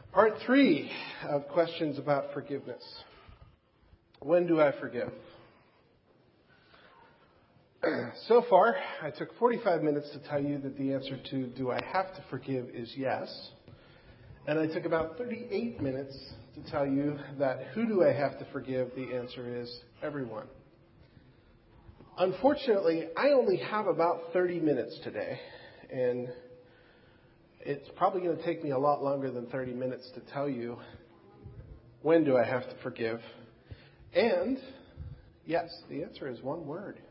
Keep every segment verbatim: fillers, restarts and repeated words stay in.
Part three of questions about forgiveness. When do I forgive? So far, I took forty-five minutes to tell you that the answer to do I have to forgive is yes. And I took about thirty-eight minutes to tell you that who do I have to forgive? The answer is everyone. Unfortunately, I only have about thirty minutes today, and it's probably going to take me a lot longer than thirty minutes to tell you when do I have to forgive. And yes, the answer is one word.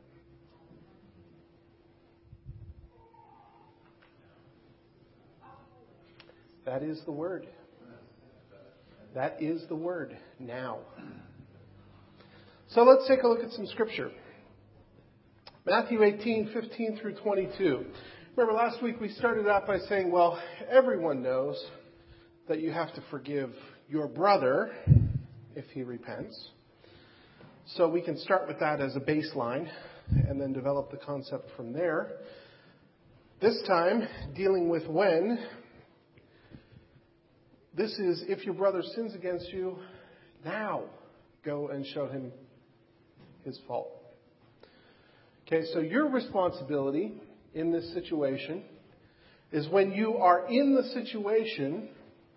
That is the word. That is the word, now. So let's take a look at some scripture. Matthew eighteen, fifteen through twenty-two. Remember last week we started out by saying, well, everyone knows that you have to forgive your brother if he repents. So we can start with that as a baseline and then develop the concept from there. This time, dealing with when. This is if your brother sins against you, now go and show him his fault. Okay, so your responsibility in this situation is when you are in the situation,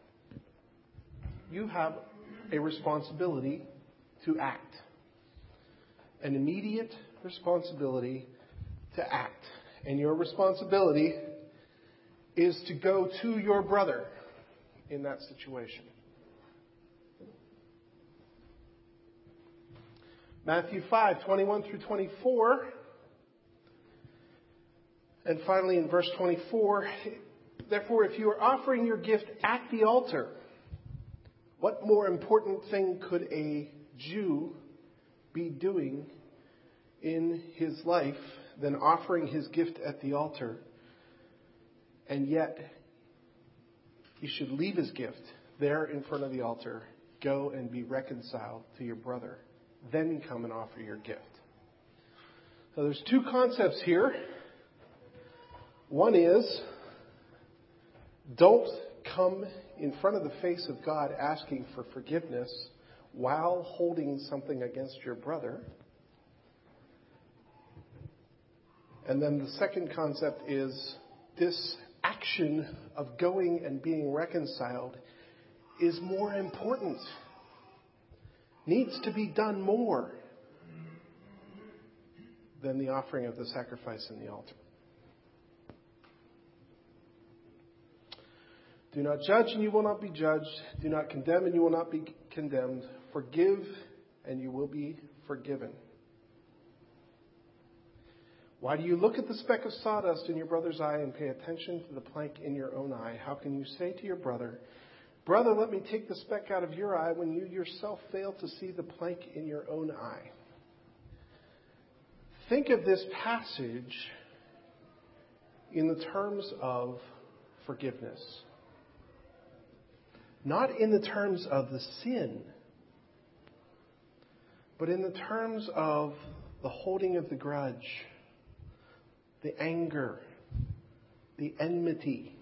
you have a responsibility to act. An immediate responsibility to act. And your responsibility is to go to your brother in that situation. Matthew five, twenty-one through twenty-four. And finally in verse twenty-four, therefore if you are offering your gift at the altar, what more important thing could a Jew be doing in his life than offering his gift at the altar? And yet he should leave his gift there in front of the altar, go and be reconciled to your brother, then come and offer your gift. So there's two concepts here. One is, don't come in front of the face of God asking for forgiveness while holding something against your brother. And then the second concept is, this action of going and being reconciled is more important. Needs to be done more than the offering of the sacrifice in the altar. Do not judge and you will not be judged. Do not condemn and you will not be condemned. Forgive and you will be forgiven. Why do you look at the speck of sawdust in your brother's eye and pay attention to the plank in your own eye? How can you say to your brother, brother, let me take the speck out of your eye when you yourself fail to see the plank in your own eye? Think of this passage in the terms of forgiveness. Not in the terms of the sin, but in the terms of the holding of the grudge, the anger, the enmity.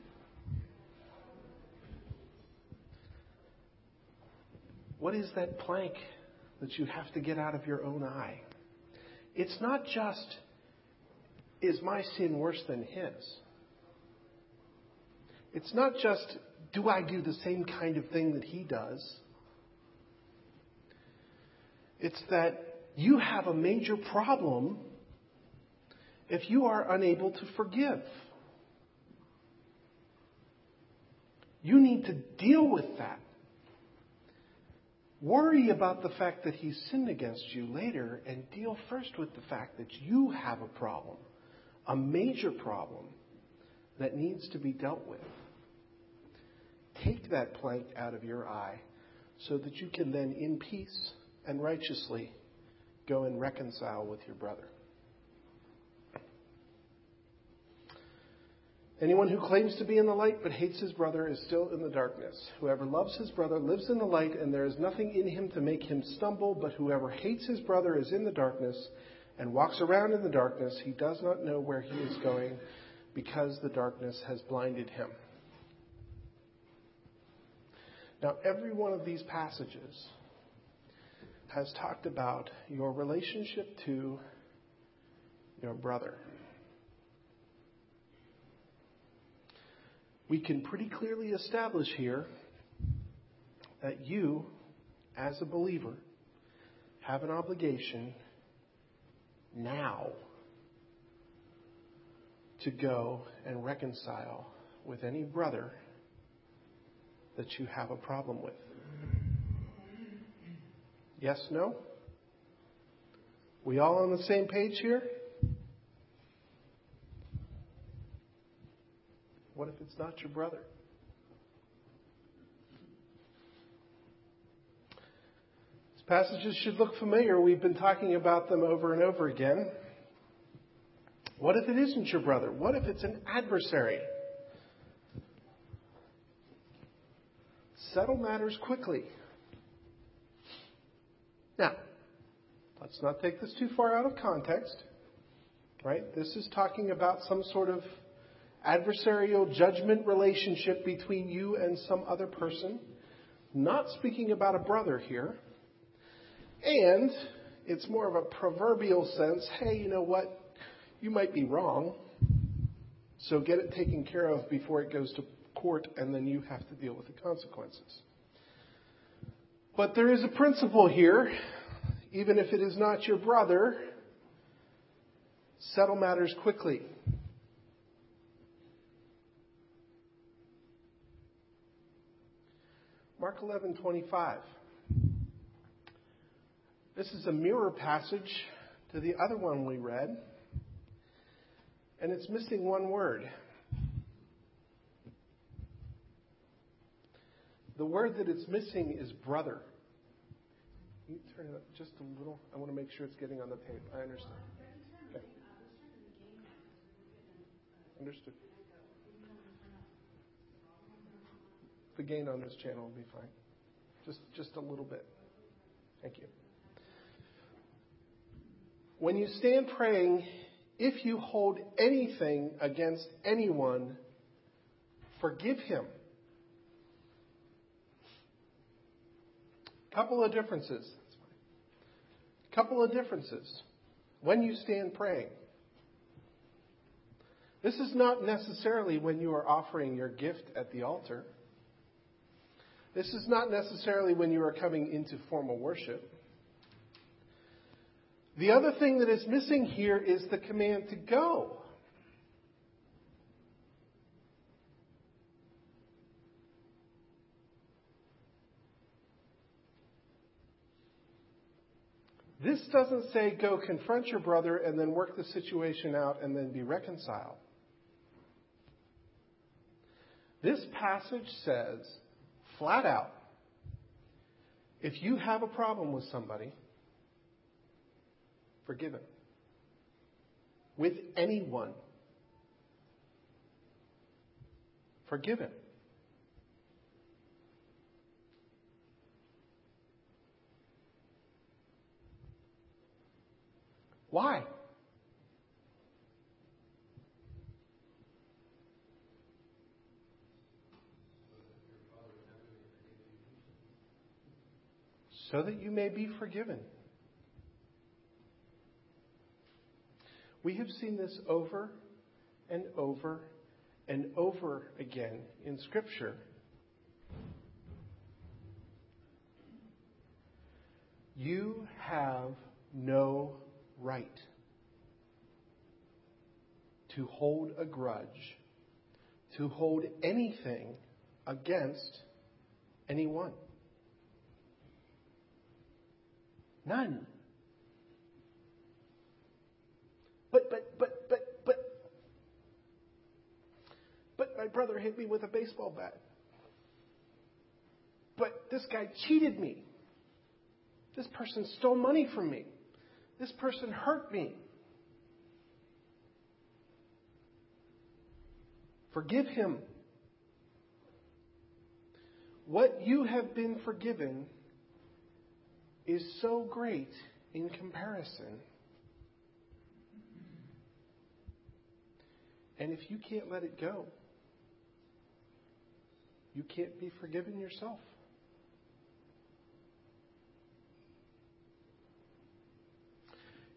What is that plank that you have to get out of your own eye? It's not just, is my sin worse than his? It's not just, do I do the same kind of thing that he does? It's that you have a major problem if you are unable to forgive. You need to deal with that. Worry about the fact that he's sinned against you later and deal first with the fact that you have a problem, a major problem that needs to be dealt with. Take that plank out of your eye so that you can then in peace and righteously go and reconcile with your brother. Anyone who claims to be in the light but hates his brother is still in the darkness. Whoever loves his brother lives in the light, and there is nothing in him to make him stumble. But whoever hates his brother is in the darkness and walks around in the darkness. He does not know where he is going because the darkness has blinded him. Now, every one of these passages has talked about your relationship to your brother. We can pretty clearly establish here that you, as a believer, have an obligation now to go and reconcile with any brother that you have a problem with. Yes, no? We all on the same page here? What if it's not your brother? These passages should look familiar. We've been talking about them over and over again. What if it isn't your brother? What if it's an adversary? Settle matters quickly. Now, let's not take this too far out of context, right? This is talking about some sort of adversarial judgment relationship between you and some other person. Not speaking about a brother here. And it's more of a proverbial sense. Hey, you know what? You might be wrong. So get it taken care of before it goes to court, and then you have to deal with the consequences. But there is a principle here. Even if it is not your brother, settle matters quickly. Mark eleven twenty-five. This is a mirror passage to the other one we read. And it's missing one word. The word that it's missing is brother. Can you turn it up just a little? I want to make sure it's getting on the tape. I understand. Okay. Understood. The gain on this channel will be fine. Just, just a little bit. Thank you. When you stand praying, if you hold anything against anyone, forgive him. Couple of differences. Couple of differences when you stand praying. This is not necessarily when you are offering your gift at the altar. This is not necessarily when you are coming into formal worship. The other thing that is missing here is the command to go. This doesn't say go confront your brother and then work the situation out and then be reconciled. This passage says, flat out, if you have a problem with somebody, forgive him. With anyone, forgive him. Why? So that you may be forgiven. We have seen this over and over and over again in Scripture. You have no right to hold a grudge, to hold anything against anyone. None. But, but, but, but, but, but my brother hit me with a baseball bat. But this guy cheated me. This person stole money from me. This person hurt me. Forgive him. What you have been forgiven is so great in comparison. And if you can't let it go, you can't be forgiven yourself.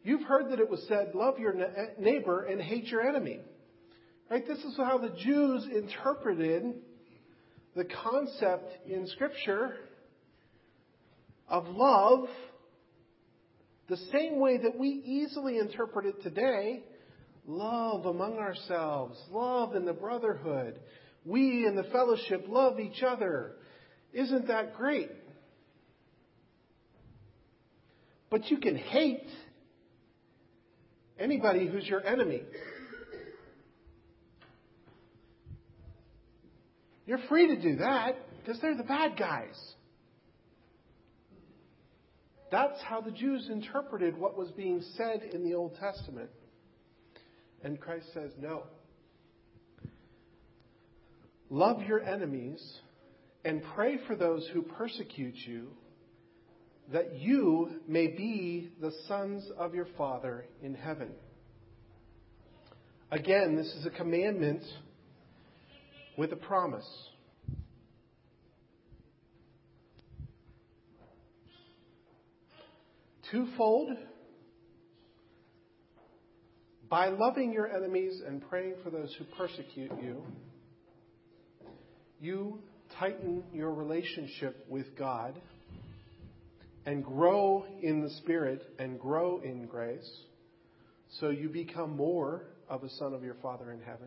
You've heard that it was said, love your neighbor and hate your enemy. Right? This is how the Jews interpreted the concept in Scripture of love, the same way that we easily interpret it today. Love among ourselves, love in the brotherhood. We in the fellowship love each other. Isn't that great? But you can hate anybody who's your enemy. You're free to do that because they're the bad guys. That's how the Jews interpreted what was being said in the Old Testament. And Christ says, no. Love your enemies and pray for those who persecute you, that you may be the sons of your Father in heaven. Again, this is a commandment with a promise. Twofold. By loving your enemies and praying for those who persecute you, you tighten your relationship with God and grow in the Spirit and grow in grace, so you become more of a son of your Father in heaven.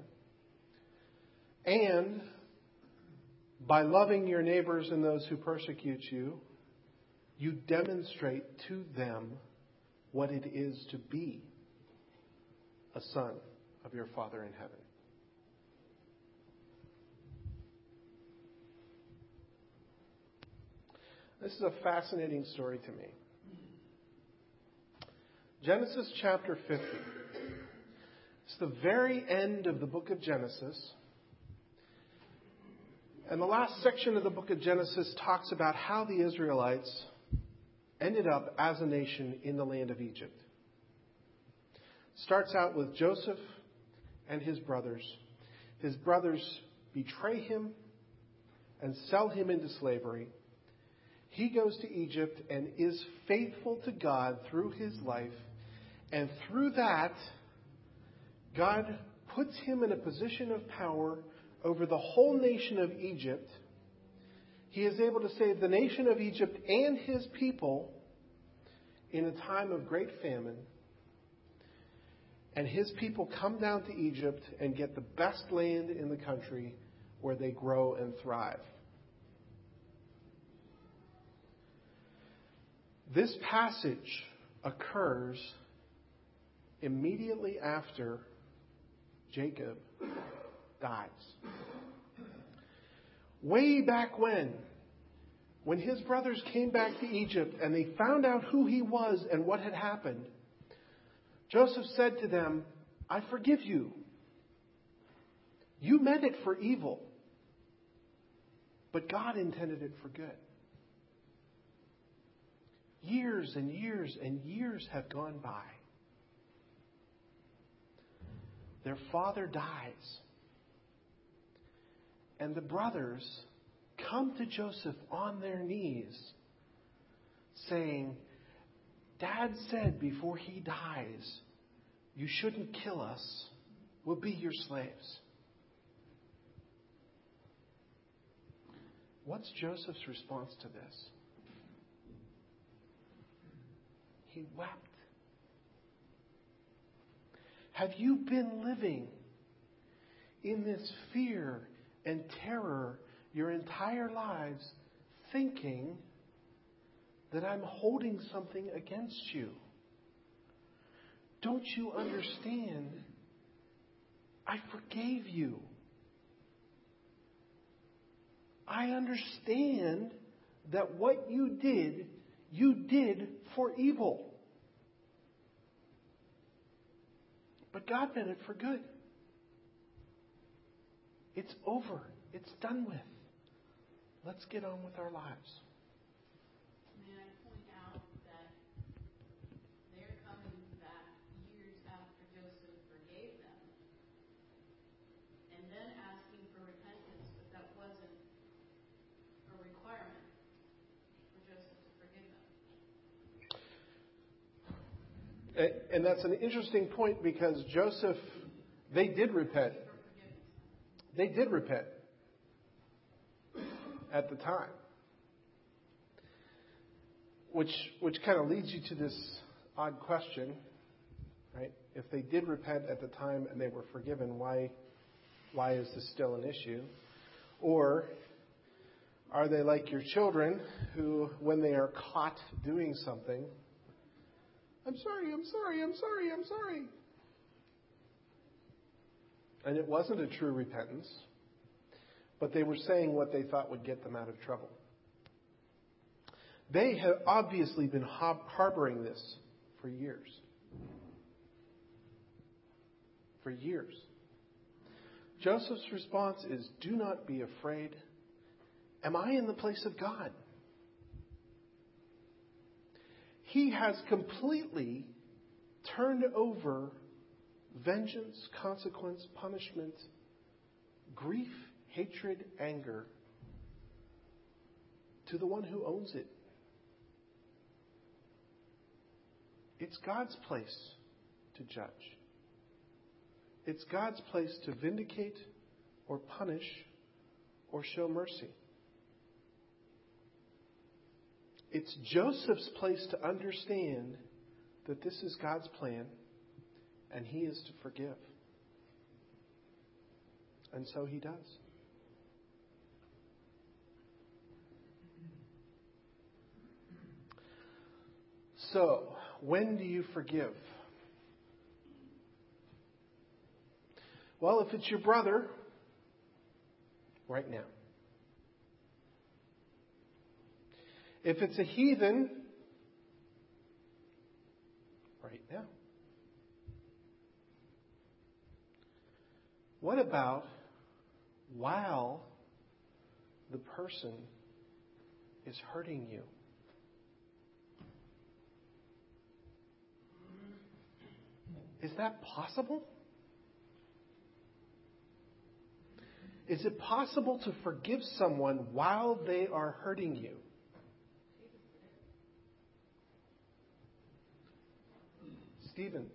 And by loving your neighbors and those who persecute you, you demonstrate to them what it is to be a son of your Father in heaven. This is a fascinating story to me. Genesis chapter fifty. It's the very end of the book of Genesis. And the last section of the book of Genesis talks about how the Israelites ended up as a nation in the land of Egypt. Starts out with Joseph and his brothers. His brothers betray him and sell him into slavery. He goes to Egypt and is faithful to God through his life. And through that, God puts him in a position of power over the whole nation of Egypt. He is able to save the nation of Egypt and his people in a time of great famine. And his people come down to Egypt and get the best land in the country where they grow and thrive. This passage occurs immediately after Jacob dies. Way back when, when his brothers came back to Egypt and they found out who he was and what had happened, Joseph said to them, I forgive you. You meant it for evil, but God intended it for good. Years and years and years have gone by. Their father dies. And the brothers come to Joseph on their knees, saying, Dad said before he dies, you shouldn't kill us. We'll be your slaves. What's Joseph's response to this? He wept. Have you been living in this fear and terror your entire lives, thinking that I'm holding something against you? Don't you understand? I forgave you. I understand that what you did, you did for evil. But God meant it for good. It's over. It's done with. Let's get on with our lives. May I point out that they're coming back years after Joseph forgave them and then asking for repentance, but that wasn't a requirement for Joseph to forgive them. And that's an interesting point because Joseph, they did repent. They did repent at the time. Which which kind of leads you to this odd question, right? If they did repent at the time and they were forgiven, why why is this still an issue? Or are they like your children who, when they are caught doing something, I'm sorry, I'm sorry, I'm sorry, I'm sorry. And it wasn't a true repentance, but they were saying what they thought would get them out of trouble. They have obviously been harboring this for years. For years. Joseph's response is, do not be afraid. Am I in the place of God? He has completely turned over vengeance, consequence, punishment, grief, hatred, anger to the one who owns it. It's God's place to judge. It's God's place to vindicate or punish or show mercy. It's Joseph's place to understand that this is God's plan and he is to forgive. And so he does. So, when do you forgive? Well, if it's your brother, right now. If it's a heathen, right now. What about while the person is hurting you? Is that possible? Is it possible to forgive someone while they are hurting you? Stephen.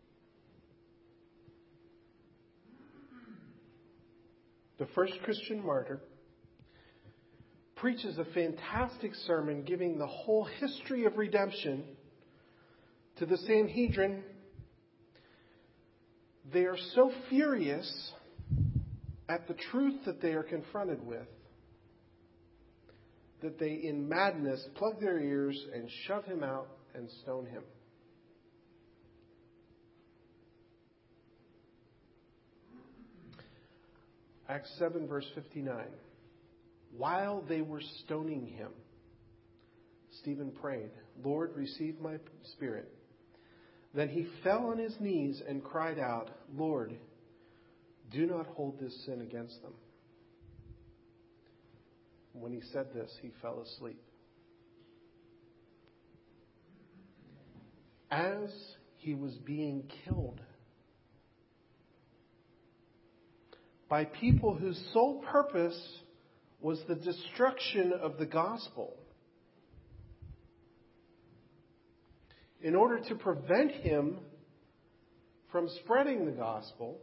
The first Christian martyr preaches a fantastic sermon giving the whole history of redemption to the Sanhedrin. They are so furious at the truth that they are confronted with that they, in madness, plug their ears and shove him out and stone him. Acts seven, verse fifty-nine. While they were stoning him, Stephen prayed, Lord, receive my spirit. Then he fell on his knees and cried out, Lord, do not hold this sin against them. When he said this, he fell asleep. As he was being killed by people whose sole purpose was the destruction of the gospel, in order to prevent him from spreading the gospel,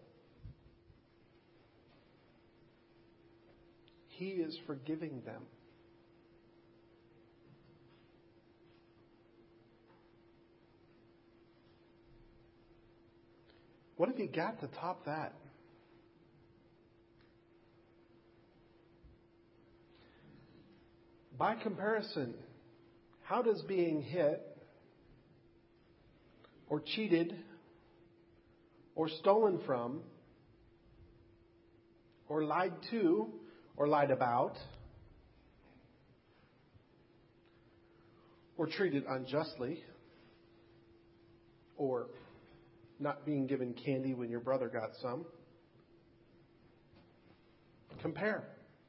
he is forgiving them. What have you got to top that? By comparison, how does being hit or cheated or stolen from or lied to or lied about or treated unjustly or not being given candy when your brother got some? Compare.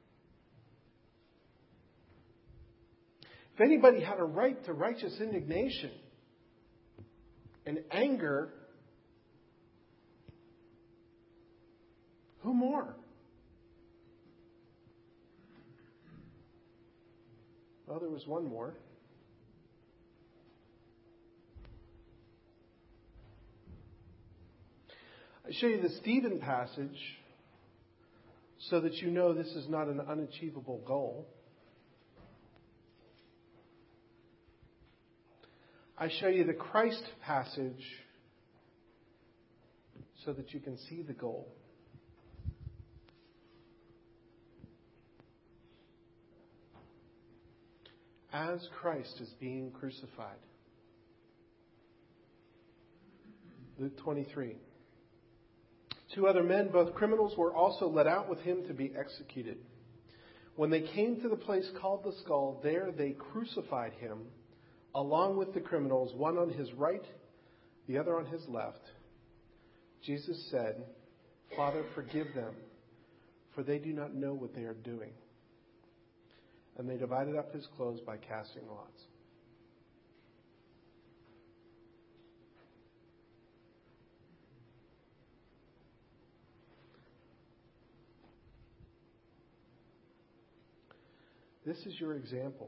If anybody had a right to righteous indignation and anger, who more? Well, there was one more. show you the Stephen passage so that you know this is not an unachievable goal. I show you the Christ passage so that you can see the goal. As Christ is being crucified. Luke twenty-three. Two other men, both criminals, were also led out with him to be executed. When they came to the place called the Skull, there they crucified him, along with the criminals, one on his right, the other on his left. Jesus said, "Father, forgive them, for they do not know what they are doing." And they divided up his clothes by casting lots. This is your example.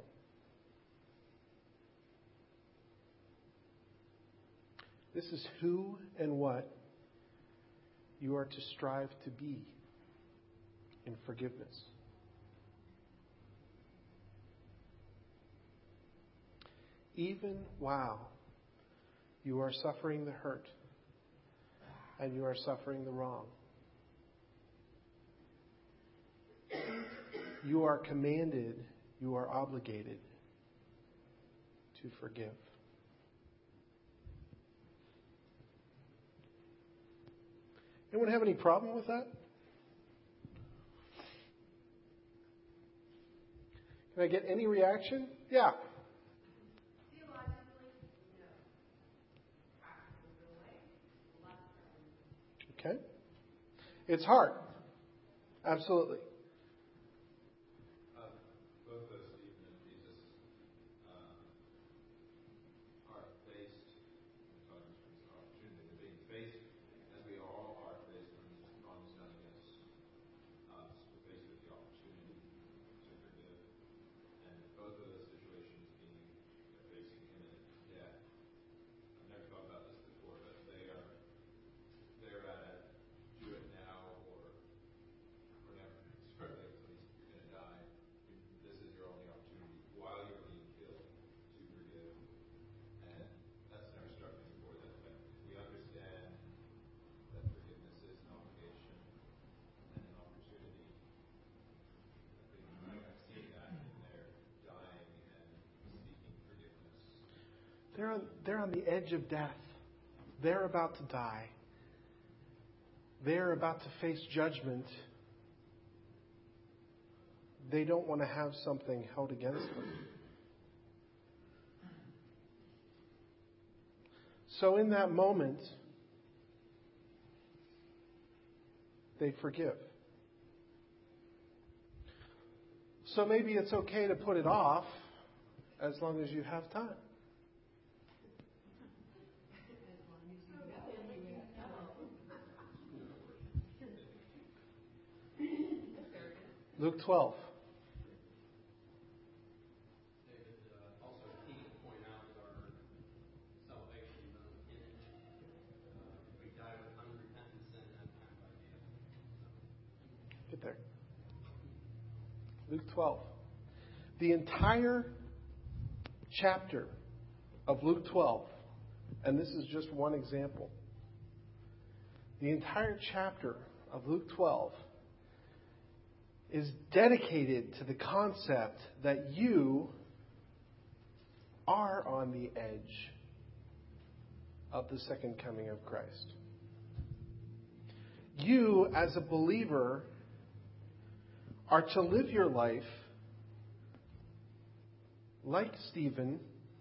This is who and what you are to strive to be in forgiveness. Even while you are suffering the hurt and you are suffering the wrong, you are commanded, you are obligated to forgive. Anyone have any problem with that? Can I get any reaction? Yeah. Okay. It's hard. Absolutely. They're on, they're on the edge of death. They're about to die. They're about to face judgment. They don't want to have something held against them. So in that moment, they forgive. So maybe it's okay to put it off as long as you have time. Luke twelve. David, uh, also keen to point out that our salvation doesn't hinge. Uh, if we die with unrepentant sin, that's not an idea. Get there. Luke twelve. The entire chapter of Luke twelve, and this is just one example. The entire chapter of Luke twelve is dedicated to the concept that you are on the edge of the second coming of Christ. You, as a believer, are to live your life like Stephen,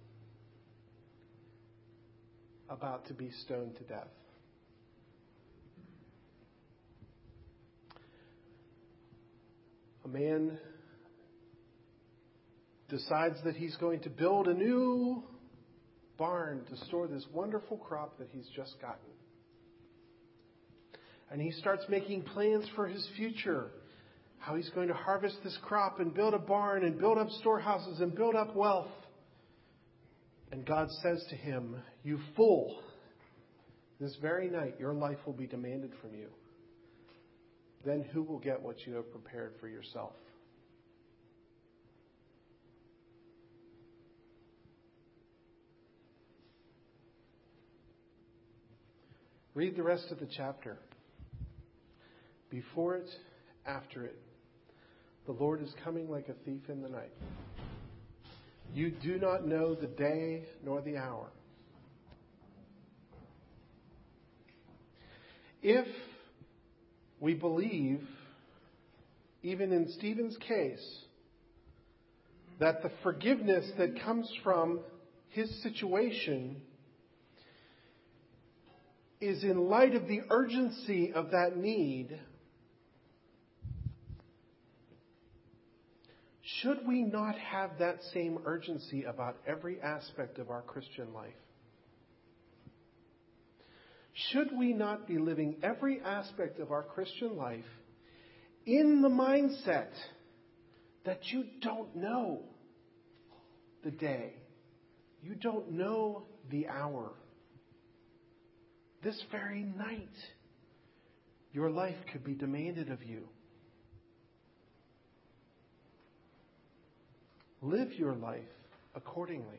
about to be stoned to death. A man decides that he's going to build a new barn to store this wonderful crop that he's just gotten. And he starts making plans for his future. How he's going to harvest this crop and build a barn and build up storehouses and build up wealth. And God says to him, "You fool, this very night, your life will be demanded from you. Then who will get what you have prepared for yourself? Read the rest of the chapter. Before it, after it, the Lord is coming like a thief in the night. You do not know the day nor the hour. If we believe, even in Stephen's case, that the forgiveness that comes from his situation is in light of the urgency of that need, should we not have that same urgency about every aspect of our Christian life? Should we not be living every aspect of our Christian life in the mindset that you don't know the day, you don't know the hour? This very night, your life could be demanded of you. Live your life accordingly.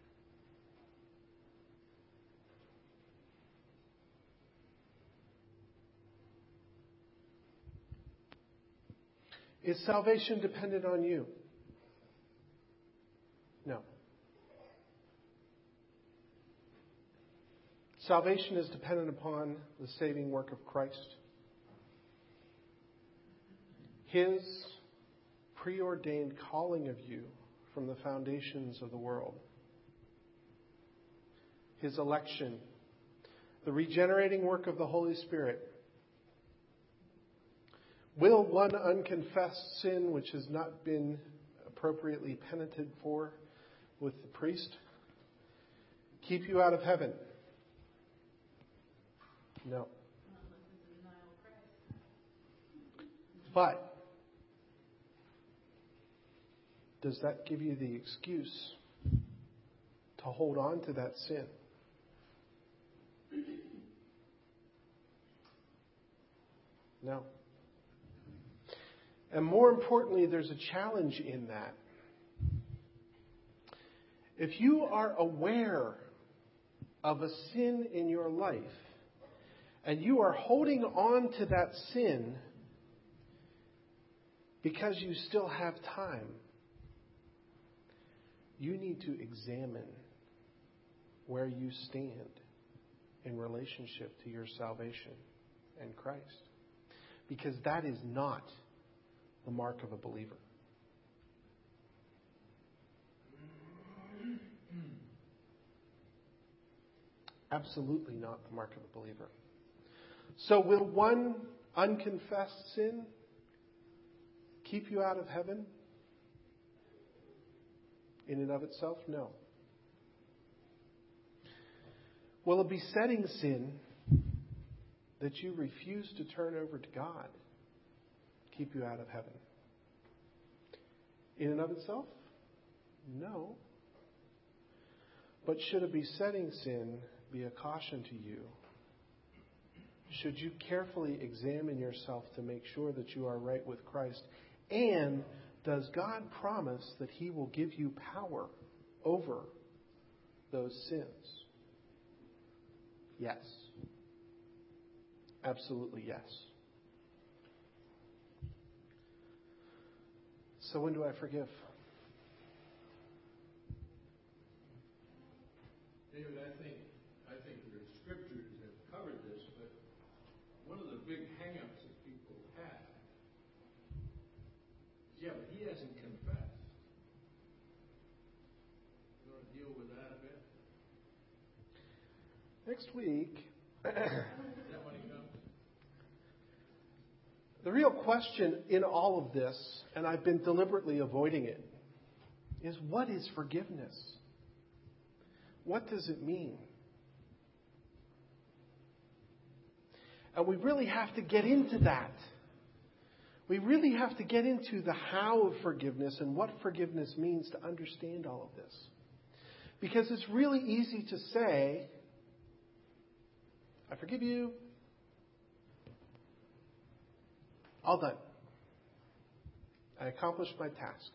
Is salvation dependent on you? No. Salvation is dependent upon the saving work of Christ. His preordained calling of you from the foundations of the world. His election. The regenerating work of the Holy Spirit. Will one unconfessed sin which has not been appropriately penanted for with the priest keep you out of heaven? No. But does that give you the excuse to hold on to that sin? No. And more importantly, there's a challenge in that. If you are aware of a sin in your life, and you are holding on to that sin because you still have time, you need to examine where you stand in relationship to your salvation and Christ. Because that is not the mark of a believer. Absolutely not the mark of a believer. So will one unconfessed sin keep you out of heaven? In and of itself, no. Will a besetting sin that you refuse to turn over to God keep you out of heaven? In and of itself, no. But should a besetting sin be a caution to you? Should you carefully examine yourself to make sure that you are right with Christ? And does God promise that He will give you power over those sins? Yes. Absolutely yes. So when do I forgive? David, I think I think your scriptures have covered this, but one of the big hang-ups that people have is, yeah, but he hasn't confessed. You want to deal with that a bit? Next week, Is that when he comes? the real question in all of this, and I've been deliberately avoiding it, is what is forgiveness? What does it mean? And we really have to get into that. We really have to get into the how of forgiveness and what forgiveness means to understand all of this. Because it's really easy to say, I forgive you. All done. I accomplished my task.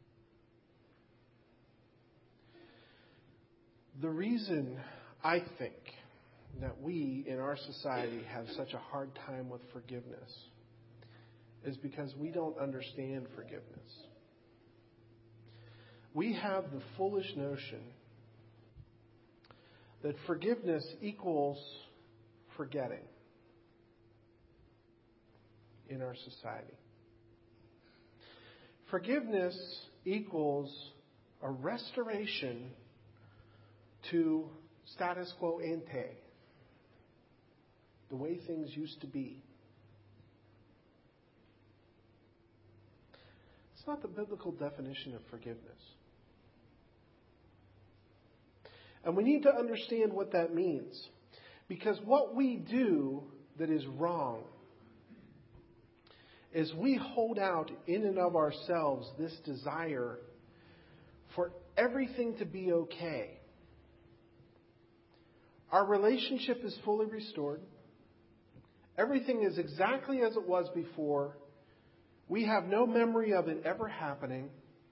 The reason I think that we in our society have such a hard time with forgiveness is because we don't understand forgiveness. We have the foolish notion that forgiveness equals forgetting in our society. Forgiveness equals a restoration to status quo ante, the way things used to be. It's not the biblical definition of forgiveness. And we need to understand what that means. Because what we do that is wrong is we hold out in and of ourselves this desire for everything to be okay. Our relationship is fully restored. Everything is exactly as it was before. We have no memory of it ever happening.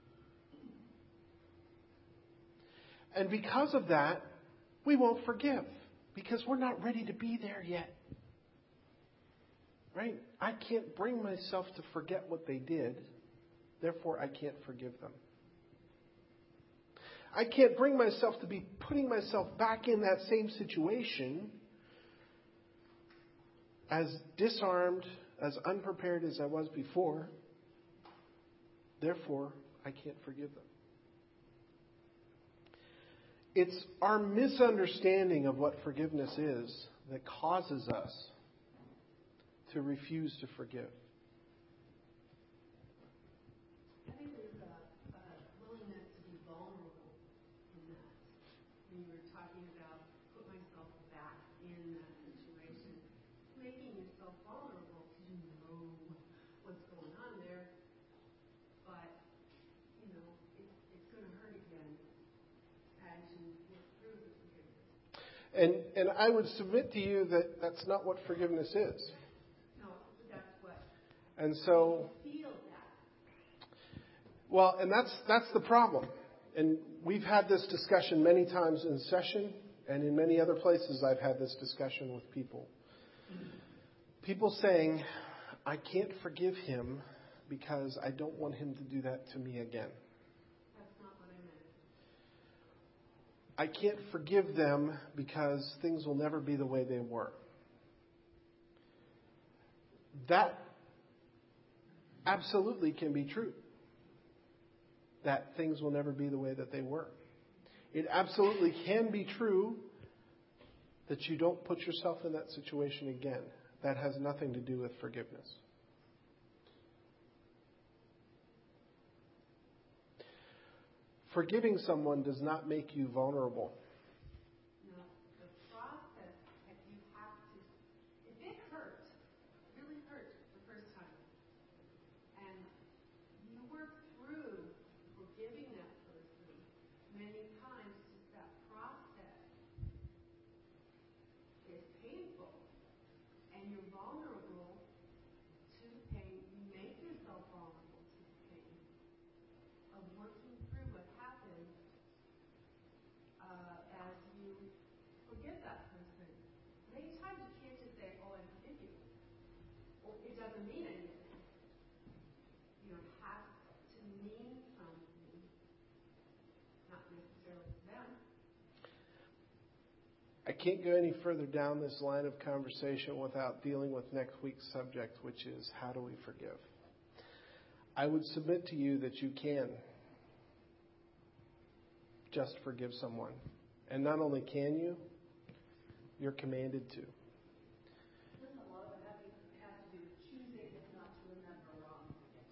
And because of that, we won't forgive. Because we're not ready to be there yet. Right? I can't bring myself to forget what they did. Therefore, I can't forgive them. I can't bring myself to be putting myself back in that same situation as disarmed, as unprepared as I was before. Therefore, I can't forgive them. It's our misunderstanding of what forgiveness is that causes us to refuse to forgive. I think there's a, a willingness to be vulnerable in that. When you were talking about put myself back in that situation, making yourself vulnerable because you know what's going on there, but you know it, it's going to hurt again as you work through the forgiveness. And and I would submit to you that that's not what forgiveness is. And so, well, and that's that's the problem. And we've had this discussion many times in session, and in many other places I've had this discussion with people. People saying, I can't forgive him because I don't want him to do that to me again. That's not what I meant. I can't forgive them because things will never be the way they were. That absolutely can be true. That things will never be the way that they were. It absolutely can be true that you don't put yourself in that situation again. That has nothing to do with forgiveness. Forgiving someone does not make you vulnerable. No, the process that you have to, if it hurts, really hurts the first time, and you work through forgiving that person many times, just that process is painful, and you're vulnerable to pain. You make yourself vulnerable to pain of working through what happened uh, as you forgive that person. Many times you can't just say, oh, I forgive you. Well, it doesn't mean anything. You know, it has to mean something, not necessarily to them. I can't go any further down this line of conversation without dealing with next week's subject, which is how do we forgive? I would submit to you that you can just forgive someone. And not only can you, you're commanded to. Doesn't a lot of it have to do with choosing not to remember wrong?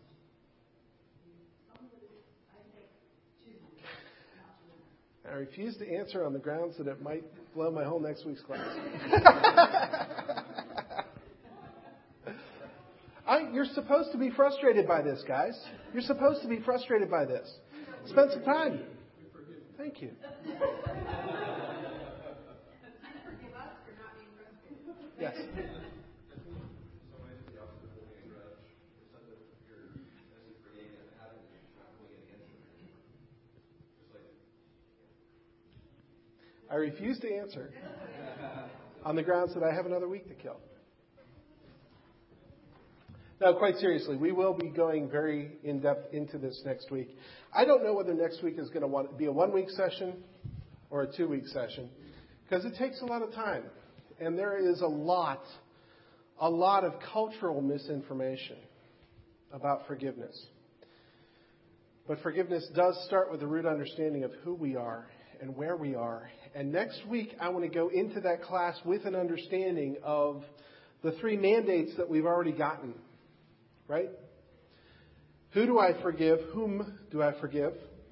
Some of it is, I think, choosing not to remember. I refuse to answer on the grounds that it might blow my whole next week's class. I, you're supposed to be frustrated by this, guys. You're supposed to be frustrated by this. Spend some time. Thank you. Forgive us for not being frustrated. Yes. So I did the opposite of holding a grudge. It's not that your message for getting it happened, you're not holding it against them anymore. Just like. I refuse to answer on the grounds that I have another week to kill. Now, quite seriously, we will be going very in-depth into this next week. I don't know whether next week is going to want, be a one-week session or a two-week session, because it takes a lot of time. And there is a lot, a lot of cultural misinformation about forgiveness. But forgiveness does start with a root understanding of who we are and where we are. And next week, I want to go into that class with an understanding of the three mandates that we've already gotten. Right? Who do I forgive? Whom do I forgive?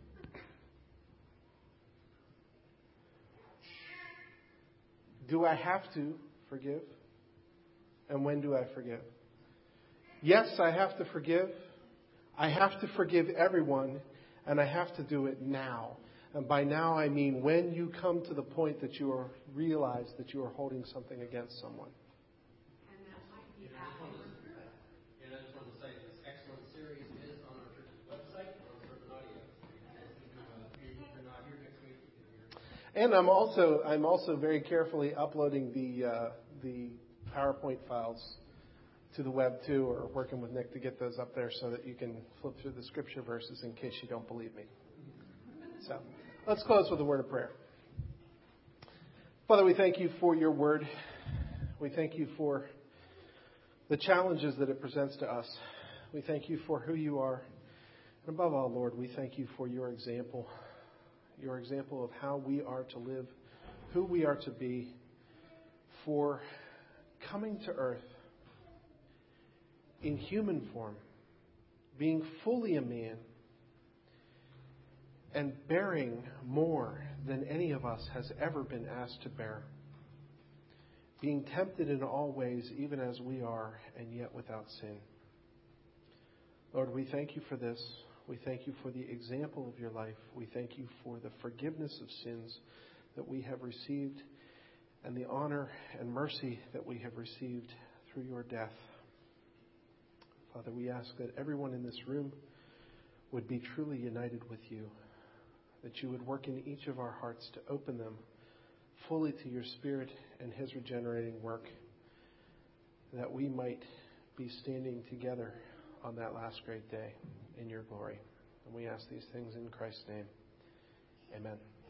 Do I have to forgive? And when do I forgive? Yes, I have to forgive. I have to forgive everyone, and I have to do it now. And by now, I mean when you come to the point that you are realize that you are holding something against someone. And that might be afterwards. And I just wanted to say this excellent series is on our church's website on Sermon Audio. If you're not here next week, you can hear. And I'm also I'm also very carefully uploading the uh, the PowerPoint files to the web too, or working with Nick to get those up there so that you can flip through the scripture verses in case you don't believe me. So let's close with a word of prayer. Father, we thank you for your word. We thank you for the challenges that it presents to us. We thank you for who you are. And above all, Lord, we thank you for your example, your example of how we are to live, who we are to be, for coming to earth in human form, being fully a man, and bearing more than any of us has ever been asked to bear. Being tempted in all ways, even as we are, and yet without sin. Lord, we thank you for this. We thank you for the example of your life. We thank you for the forgiveness of sins that we have received and the honor and mercy that we have received through your death. Father, we ask that everyone in this room would be truly united with you, that you would work in each of our hearts to open them fully to your Spirit and his regenerating work, that we might be standing together on that last great day in your glory. And we ask these things in Christ's name. Amen.